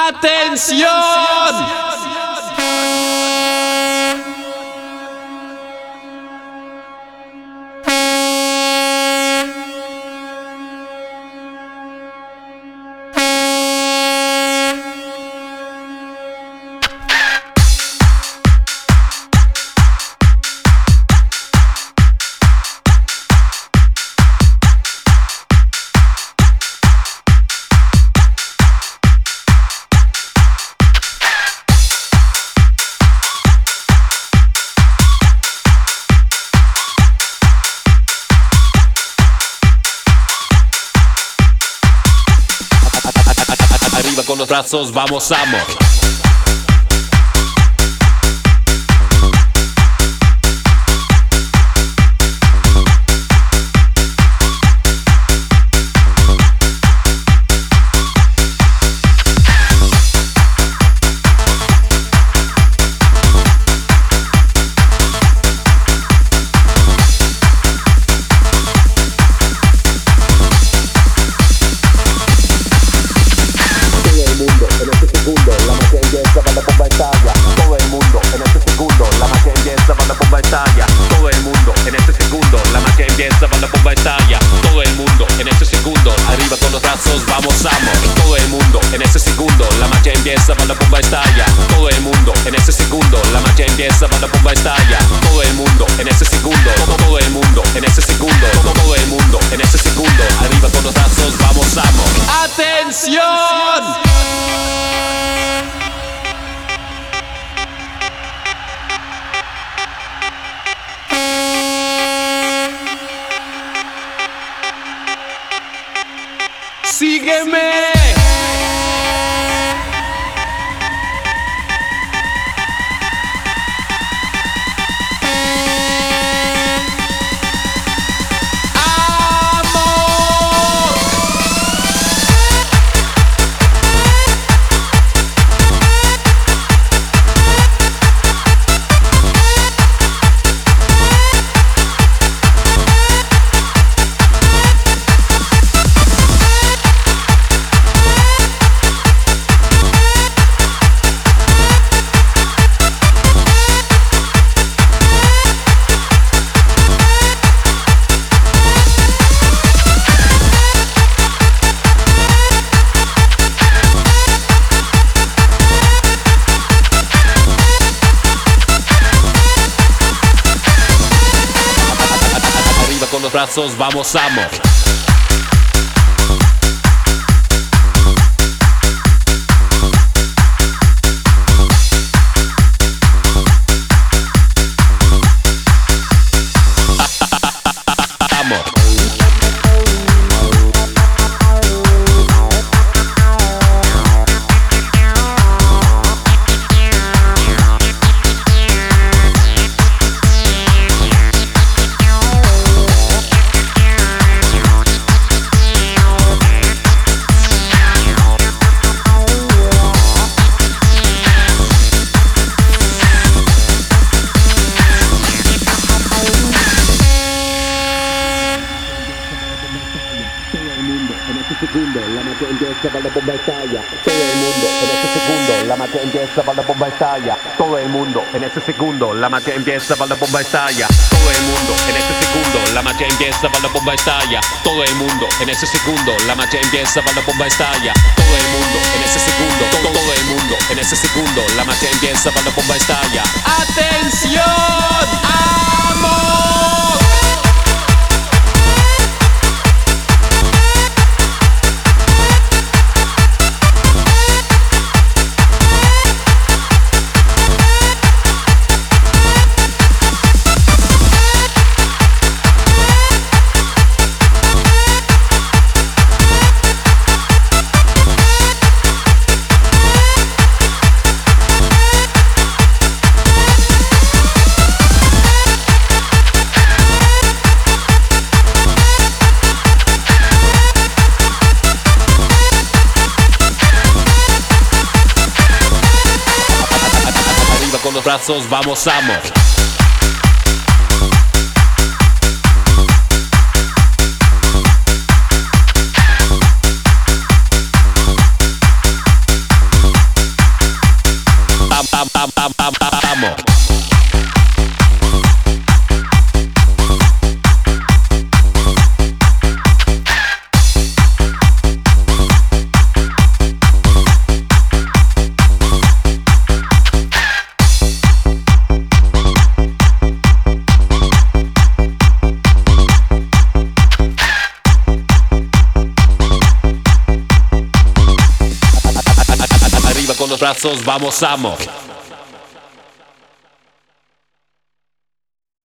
¡Atención! Arriba con los brazos, vamos, amor. Todo el mundo en este segundo, la magia empieza, va la bomba estalla. Todo el mundo en este segundo, la magia empieza, va la bomba estalla. Todo el mundo en este segundo, arriba con los brazos, vamos, amor. Todo el mundo en este segundo, la magia empieza, va la bomba estalla. Todo el mundo en este segundo, la magia empieza, va la bomba estalla. Todo el mundo en este segundo, todo el mundo en este segundo, todo el mundo en este segundo, arriba con los brazos, vamos, amor. ¡Atención! ¡Sígueme! Con los brazos, vamos, amor. La magia empieza, va la bomba estalla. Todo el mundo en ese segundo, la magia empieza, va la bomba estalla. Todo el mundo en ese segundo, la magia empieza, va la bomba estalla. Todo el mundo en ese segundo, la magia empieza, va la bomba estalla. Todo el mundo en ese segundo, la magia empieza, va la bomba estalla. Todo el mundo en ese segundo, todo el mundo en ese segundo, la magia empieza, va la bomba estalla. ¡Atención! ¡Amor! Con los brazos, vamos, amor. vamos. Arriba con los brazos, vamos, amo.